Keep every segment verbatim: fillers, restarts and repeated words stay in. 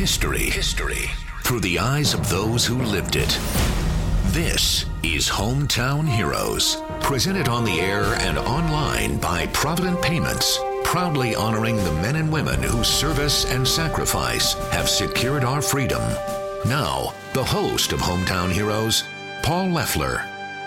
History. History. Through the eyes of those who lived it. This is Hometown Heroes. Presented on the air and online by Provident Payments. Proudly honoring the men and women whose service and sacrifice have secured our freedom. Now, the host of Hometown Heroes, Paul Leffler.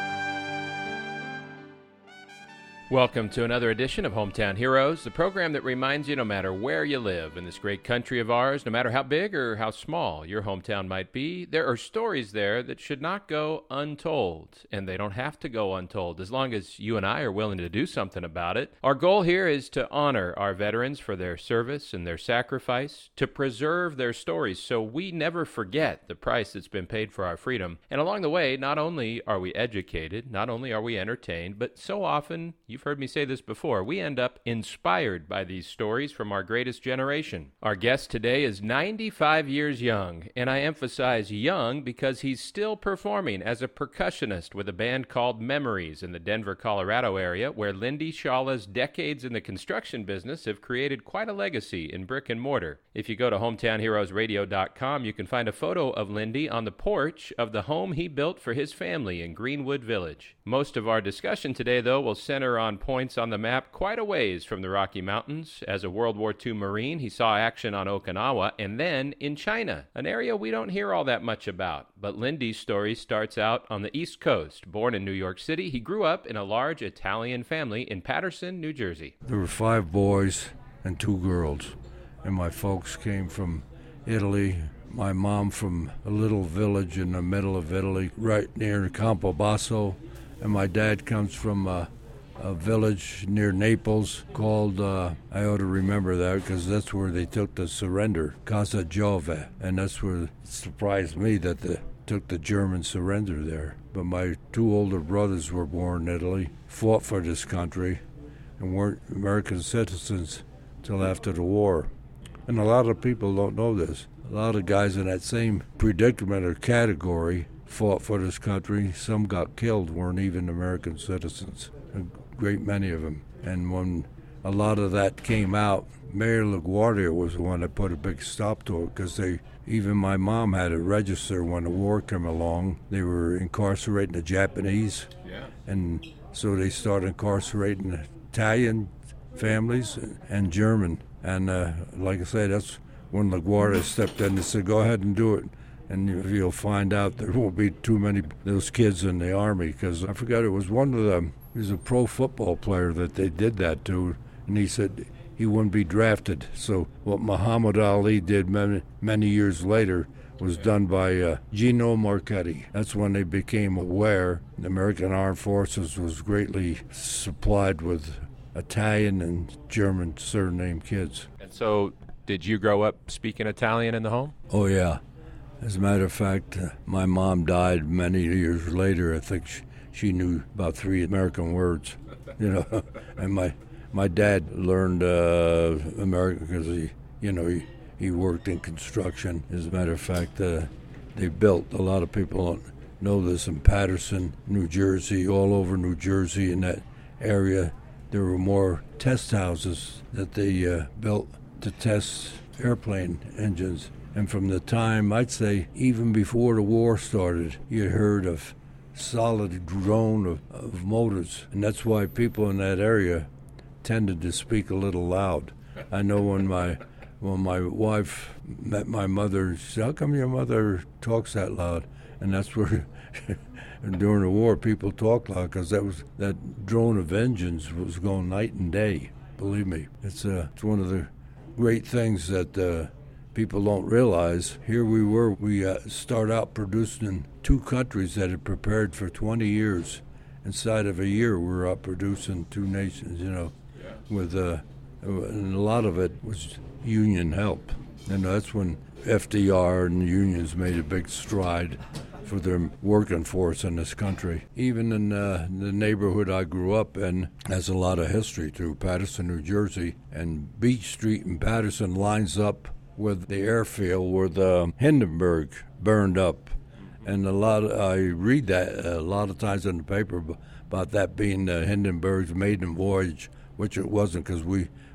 Welcome to another edition of Hometown Heroes, the program that reminds you no matter where you live in this great country of ours, no matter how big or how small your hometown might be, there are stories there that should not go untold, and they don't have to go untold as long as you and I are willing to do something about it. Our goal here is to honor our veterans for their service and their sacrifice, to preserve their stories so we never forget the price that's been paid for our freedom. And along the way, not only are we educated, not only are we entertained, but so often, you've heard me say this before, we end up inspired by these stories from our greatest generation. Our guest today is ninety-five years young, and I emphasize young because he's still performing as a percussionist with a band called Memories in the Denver, Colorado area, where Lindy Shawla's decades in the construction business have created quite a legacy in brick and mortar. If you go to hometown heroes radio dot com, you can find a photo of Lindy on the porch of the home he built for his family in Greenwood Village. Most of our discussion today, though, will center on points on the map quite a ways from the Rocky Mountains. As a World War Two Marine, he saw action on Okinawa and then in China, an area we don't hear all that much about. But Lindy's story starts out on the East Coast. Born in New York City, he grew up in a large Italian family in Paterson, New Jersey. There were five boys and two girls, and my folks came from Italy. My mom from a little village in the middle of Italy, right near Campobasso, and my dad comes from uh, a village near Naples called, uh, I ought to remember that because that's where they took the surrender, Casa Giove, and that's where it surprised me that they took the German surrender there. But my two older brothers were born in Italy, fought for this country, and weren't American citizens till after the war. And a lot of people don't know this. A lot of guys in that same predicament or category fought for this country. Some got killed, weren't even American citizens. A great many of them. And when a lot of that came out, Mayor LaGuardia was the one that put a big stop to it because they, even my mom had to register when the war came along. They were incarcerating the Japanese. Yeah. And so they started incarcerating Italian families and German. And uh, like I said, that's when LaGuardia stepped in and said, go ahead and do it. And you'll find out there won't be too many of those kids in the Army, because I forgot it was one of them. He was a pro football player that they did that to, and he said he wouldn't be drafted. So what Muhammad Ali did many, many years later was done by uh, Gino Marchetti. That's when they became aware the American Armed Forces was greatly supplied with Italian and German surname kids. And so did you grow up speaking Italian in the home? Oh, yeah. As a matter of fact, uh, my mom died many years later. I think she, she knew about three American words, you know. And my my dad learned uh, American because he, you know, he, he worked in construction. As a matter of fact, uh, they built, a lot of people don't know this, in Paterson, New Jersey, all over New Jersey in that area. There were more test houses that they uh, built to test airplane engines. And from the time, I'd say, even before the war started, you heard of solid drone of, of motors. And that's why people in that area tended to speak a little loud. I know when my when my wife met my mother, she said, how come your mother talks that loud? And that's where, during the war, people talked loud, because that was that drone of engines was going night and day. Believe me, it's, uh, it's one of the great things that uh, people don't realize. Here we were, we uh, start out producing in two countries that had prepared for twenty years. Inside of a year, we were out producing two nations, you know, yeah. with, uh, and a lot of it was union help. And that's when F D R and the unions made a big stride for their working force in this country. Even in uh, the neighborhood I grew up in has a lot of history through Paterson, New Jersey, and Beach Street in Paterson lines up with the airfield where the Hindenburg burned up. And a lot of, I read that a lot of times in the paper about that being the Hindenburg's maiden voyage, which it wasn't, because we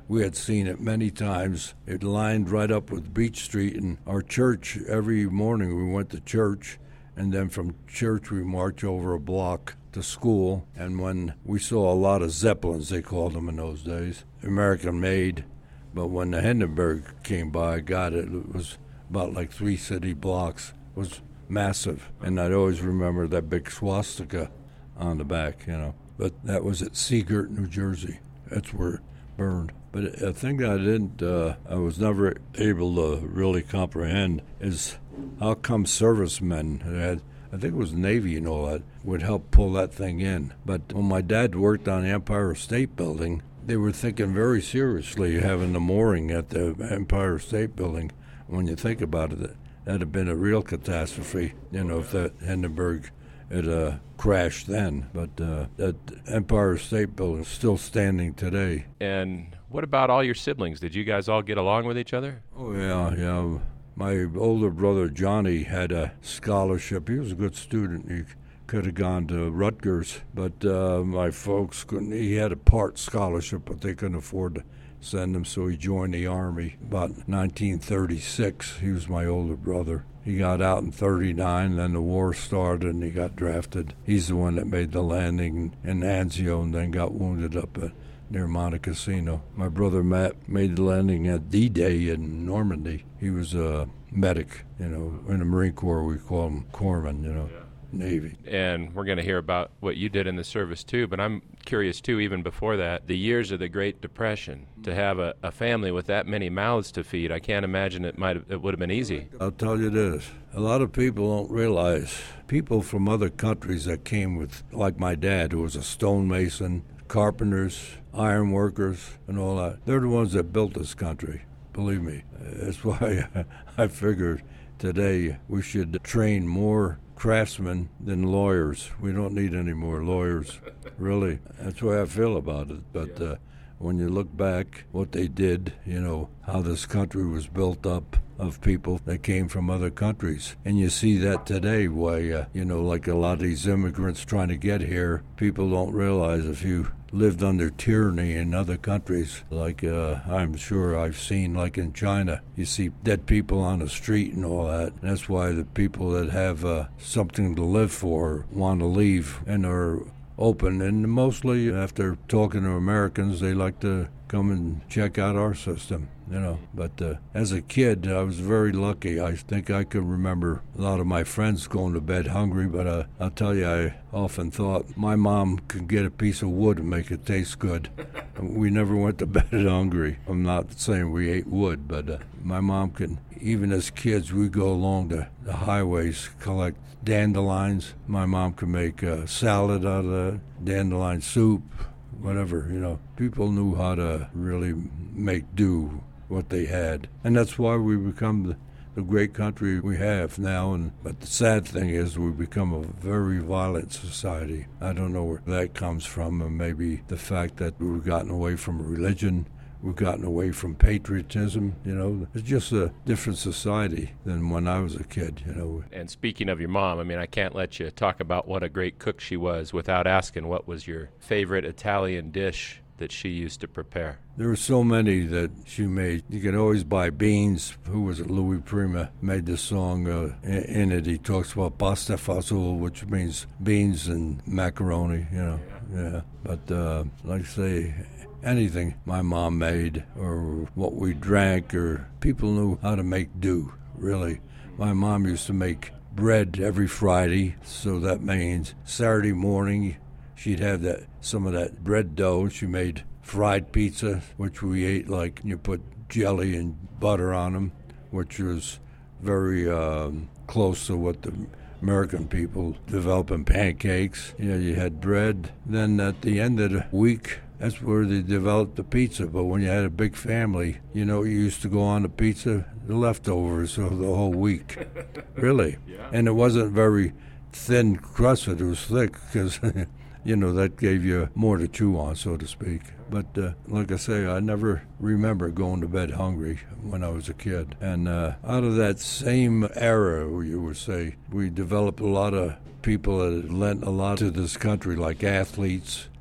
We had seen it many times. It lined right up with Beach Street, and our church, every morning we went to church, and then from church we marched over a block to school. And when we saw a lot of Zeppelins, they called them in those days, American-made. But when the Hindenburg came by, God, it was about like three city blocks. It was massive. And I'd always remember that big swastika on the back, you know. But that was at Seagirt, New Jersey. That's where it burned. But a thing that I didn't, uh, I was never able to really comprehend is how come servicemen who had, I think it was Navy and all that, would help pull that thing in. But when my dad worked on the Empire State Building, they were thinking very seriously having the mooring at the Empire State Building. When you think about it, that'd have been a real catastrophe, you know, if that Hindenburg had uh, crashed then. But uh, that Empire State Building is still standing today. And what about all your siblings? Did you guys all get along with each other? Oh, yeah, yeah. My older brother, Johnny, had a scholarship. He was a good student. He could have gone to Rutgers, but uh, my folks couldn't. He had a part scholarship, but they couldn't afford to send him, so he joined the Army. About nineteen thirty-six, he was my older brother. He got out in thirty-nine, then the war started, and he got drafted. He's the one that made the landing in Anzio and then got wounded up at, near Monte Cassino. My brother Matt made the landing at D-Day in Normandy. He was a medic, you know. In the Marine Corps, we call him corpsman, you know. Yeah. Navy. And we're going to hear about what you did in the service too, but I'm curious too, even before that, the years of the Great Depression, to have a, a family with that many mouths to feed, I can't imagine it might have, it would have been easy. I'll tell you this, a lot of people don't realize, people from other countries that came with, like my dad, who was a stonemason, carpenters, iron workers, and all that, they're the ones that built this country, believe me. That's why I figured today we should train more craftsmen than lawyers. We don't need any more lawyers, really. That's the way I feel about it. But uh, when you look back, what they did, you know, how this country was built up of people that came from other countries. And you see that today, why, uh, you know, like a lot of these immigrants trying to get here, people don't realize if you lived under tyranny in other countries, like uh, I'm sure I've seen, like in China, you see dead people on the street and all that. And that's why the people that have uh, something to live for want to leave and are open. And mostly after talking to Americans, they like to come and check out our system, you know. But uh, as a kid, I was very lucky. I think I could remember a lot of my friends going to bed hungry, but uh, I'll tell you, I often thought my mom could get a piece of wood and make it taste good. We never went to bed hungry. I'm not saying we ate wood, but uh, my mom could, even as kids, we'd go along the, the highways, collect dandelions. My mom could make a salad out of that, dandelion soup, whatever, you know. People knew how to really make do what they had. And that's why we become the, the great country we have now. And but the sad thing is we become a very violent society. I don't know where that comes from, and maybe the fact that we've gotten away from religion, we've gotten away from patriotism, you know. It's just a different society than when I was a kid, you know. And speaking of your mom, I mean, I can't let you talk about what a great cook she was without asking what was your favorite Italian dish that she used to prepare. There were so many that she made. You could always buy beans. Who was it? Louis Prima made this song. Uh, in, in it, he talks about pasta fazool, which means beans and macaroni, you know. Yeah. yeah. But uh, like I say, anything my mom made or what we drank, or people knew how to make do, really. My mom used to make bread every Friday, so that means Saturday morning she'd have that some of that bread dough. She made fried pizza, which we ate like you put jelly and butter on them, which was very um, close to what the American people develop in pancakes. You know, you had bread. Then at the end of the week, that's where they developed the pizza. But when you had a big family, you know, you used to go on the pizza, the leftovers of the whole week. Really. Yeah. And it wasn't very thin crusted. It was thick because, you know, that gave you more to chew on, so to speak. But uh, like I say, I never remember going to bed hungry when I was a kid. And uh, out of that same era, you would say, we developed a lot of people that lent a lot to this country, like athletes,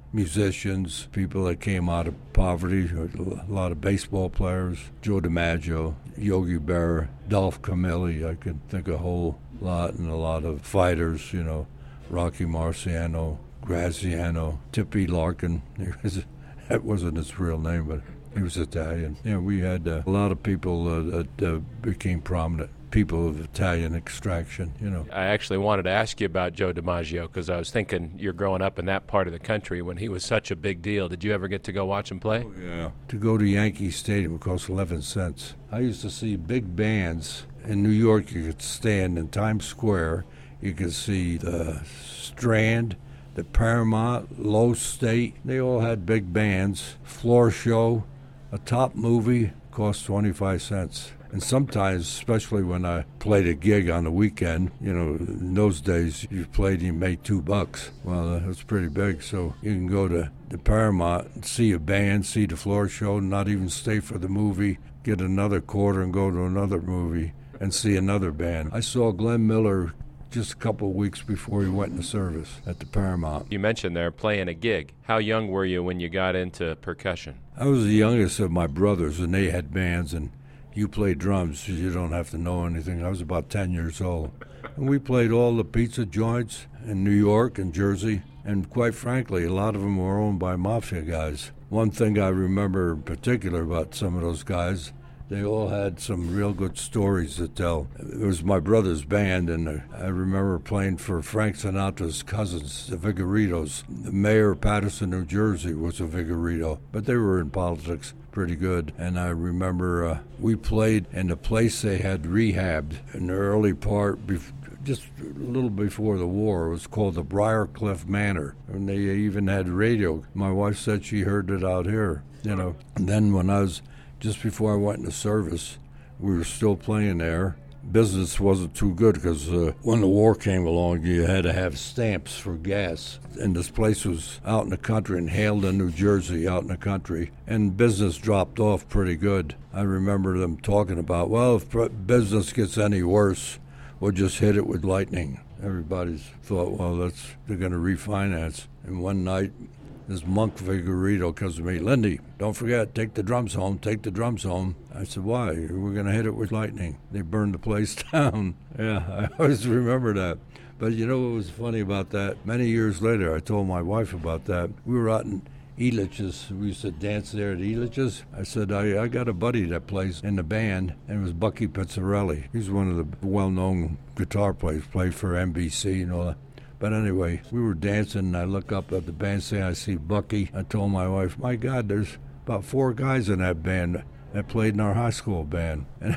musicians, people that came out of poverty, a lot of baseball players, Joe DiMaggio, Yogi Berra, Dolph Camilli. I could think a whole lot, and a lot of fighters, you know, Rocky Marciano, Graziano, Tippy Larkin. That wasn't his real name, but he was Italian. Yeah, we had uh, a lot of people uh, that uh, became prominent, people of Italian extraction, you know. I actually wanted to ask you about Joe DiMaggio because I was thinking you're growing up in that part of the country when he was such a big deal. Did you ever get to go watch him play? Oh, yeah. To go to Yankee Stadium would cost eleven cents. I used to see big bands. In New York, you could stand in Times Square. You could see the Strand, the Paramount, Low State. They all had big bands. Floor show, a top movie cost twenty-five cents. And sometimes, especially when I played a gig on the weekend, you know, in those days, you played and you made two bucks. Well, that was pretty big. So you can go to the Paramount and see a band, see the floor show, not even stay for the movie, get another quarter and go to another movie and see another band. I saw Glenn Miller just a couple of weeks before he went into service at the Paramount. You mentioned there playing a gig. How young were you when you got into percussion? I was the youngest of my brothers, and they had bands, and you play drums, you don't have to know anything. I was about ten years old. And we played all the pizza joints in New York and Jersey, and quite frankly, a lot of them were owned by mafia guys. One thing I remember in particular about some of those guys, they all had some real good stories to tell. It was my brother's band, and I remember playing for Frank Sinatra's cousins, the Vigoritos. The mayor of Paterson, New Jersey was a Vigorito, but they were in politics pretty good. And I remember uh, we played in the place they had rehabbed in the early part, bef- just a little before the war. It was called the Briarcliff Manor, and they even had radio. My wife said she heard it out here, you know. And then when I was Just before I went into service, we were still playing there. Business wasn't too good because uh, when the war came along, you had to have stamps for gas. And this place was out in the country, in Haledon, New Jersey, out in the country. And business dropped off pretty good. I remember them talking about, well, if business gets any worse, we'll just hit it with lightning. Everybody's thought, well, that's they're going to refinance. And one night, this Monk Vigorito comes to me, Lindy, don't forget, take the drums home, take the drums home. I said, why? We're going to hit it with lightning. They burned the place down. Yeah, I always remember that. But you know what was funny about that? Many years later, I told my wife about that. We were out in Elitch's. We used to dance there at Elitch's. I said, I, I got a buddy that plays in the band, and it was Bucky Pizzarelli. He's one of the well-known guitar players, played for N B C and all that. But anyway, we were dancing, and I look up at the bandstand, I see Bucky. I told my wife, my God, there's about four guys in that band that played in our high school band. And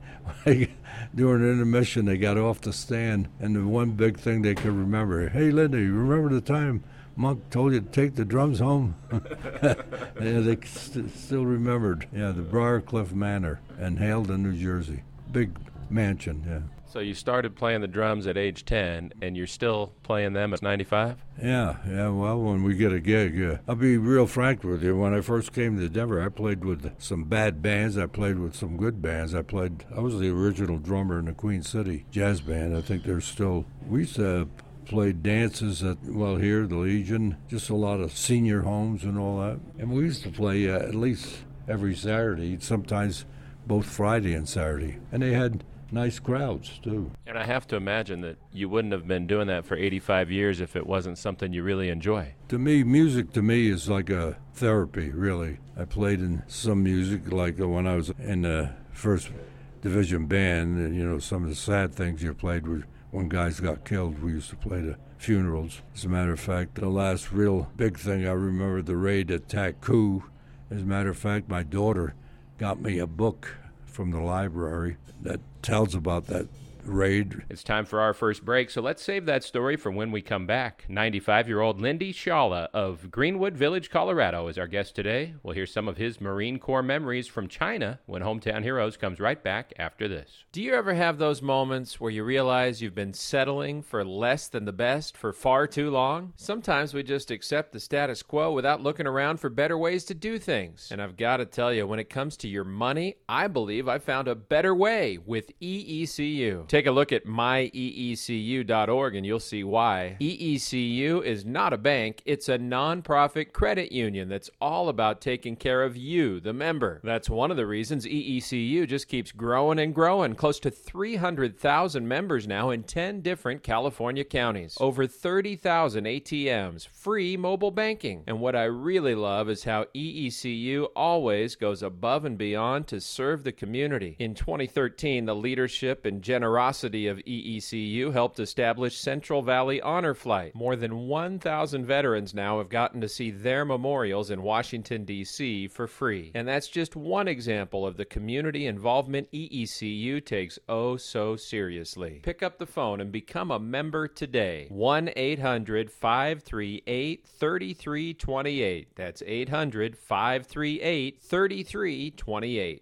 during intermission, they got off the stand, and the one big thing they could remember, hey, Lindy, remember the time Monk told you to take the drums home? Yeah, they st- still remembered. Yeah, the Briarcliff Manor in Haledon, New Jersey. Big mansion, yeah. So you started playing the drums at age ten, and you're still playing them at ninety-five? Yeah, yeah, well, when we get a gig, uh, I'll be real frank with you. When I first came to Denver, I played with some bad bands. I played with some good bands. I played, I was the original drummer in the Queen City Jazz Band. I think there's still, we used to play dances at, well, here, the Legion, just a lot of senior homes and all that. And we used to play uh, at least every Saturday, sometimes both Friday and Saturday. And they had nice crowds, too. And I have to imagine that you wouldn't have been doing that for eighty-five years if it wasn't something you really enjoy. To me, music to me is like a therapy, really. I played in some music, like when I was in the first division band, you know, some of the sad things you played were when guys got killed. We used to play the funerals. As a matter of fact, the last real big thing I remember, the raid at Taku. As a matter of fact, my daughter got me a book from the library that tells about that raid. It's time for our first break, so let's save that story for when we come back. ninety-five-year-old Lindy Scialla of Greenwood Village, Colorado is our guest today. We'll hear some of his Marine Corps memories from China when Hometown Heroes comes right back after this. Do you ever have those moments where you realize you've been settling for less than the best for far too long? Sometimes we just accept the status quo without looking around for better ways to do things. And I've got to tell you, when it comes to your money, I believe I found a better way with E E C U. Take a look at my e e c u dot org and you'll see why. E E C U is not a bank, it's a nonprofit credit union that's all about taking care of you, the member. That's one of the reasons E E C U just keeps growing and growing. Close to three hundred thousand members now in ten different California counties. Over thirty thousand A T Ms, free mobile banking. And what I really love is how E E C U always goes above and beyond to serve the community. In twenty thirteen, the leadership and generosity of E E C U helped establish Central Valley Honor Flight. More than one thousand veterans now have gotten to see their memorials in Washington, D C for free. And that's just one example of the community involvement E E C U takes oh so seriously. Pick up the phone and become a member today. one eight hundred five three eight three three two eight. That's eight hundred five three eight three three two eight.